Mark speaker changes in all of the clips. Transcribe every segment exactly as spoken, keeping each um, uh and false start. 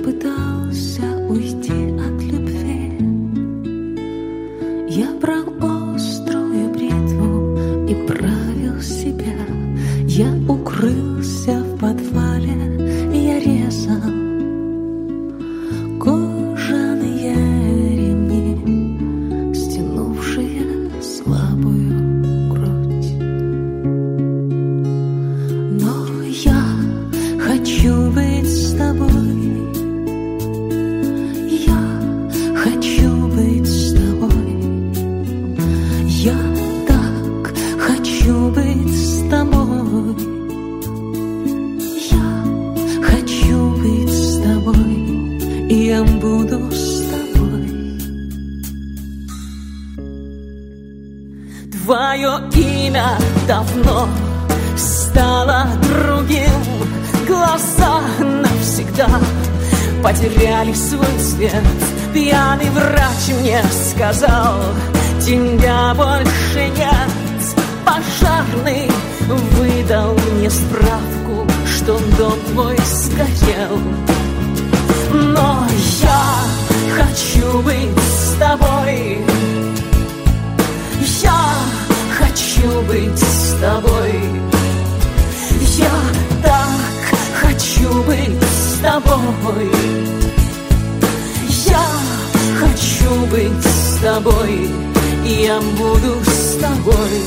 Speaker 1: пытался уйти от любви. Я брал острую бритву и правил себя. Я укрылся в подвале, я резал кожаные ремни, стянувшие слабую грудь. Но я хочу быть с тобой. Я хочу быть с тобой. Я так хочу быть с тобой. Я хочу быть с тобой. И я буду с тобой. Твое имя давно стало другим. Глаза навсегда потеряли свой цвет. Пьяный врач мне сказал: тебя больше нет. Пожарный выдал мне справку, что дом твой сгорел. Но я хочу быть с тобой. Я хочу быть с тобой. Я так хочу быть с тобой. Я хочу быть с тобой. И я буду с тобой.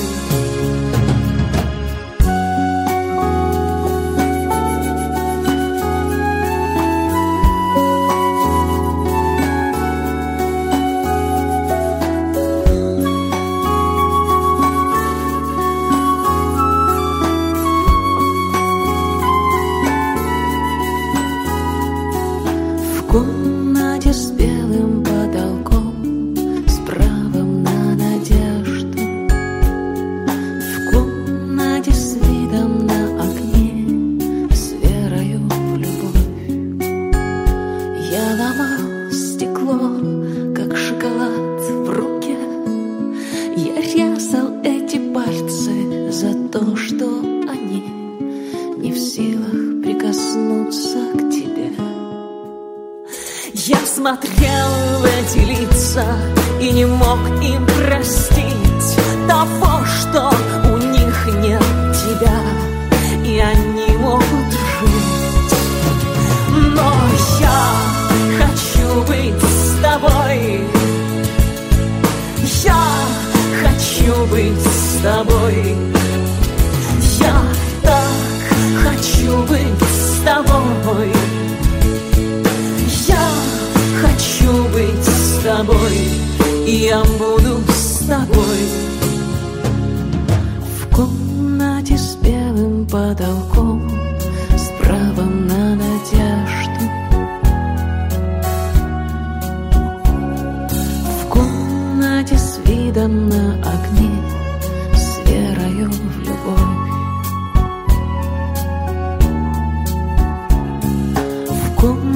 Speaker 1: В комнате с белым потолком, с правом на надежду. В комнате с видом на окне, с верою в любовь. Я ломал стекло, как шоколад в руке. Я резал эти пальцы за то, что они не в силах прикоснуться к тебе. Я смотрел в эти лица и не мог им простить того, что у них нет тебя, и они могут жить. Но я хочу быть с тобой. Я хочу быть с тобой. Я так хочу быть с тобой. Я хочу быть с тобой. И я буду с тобой. В комнате с белым потолком, с правом на надежду. В комнате с видом на огни, с верою в любовь. В комнате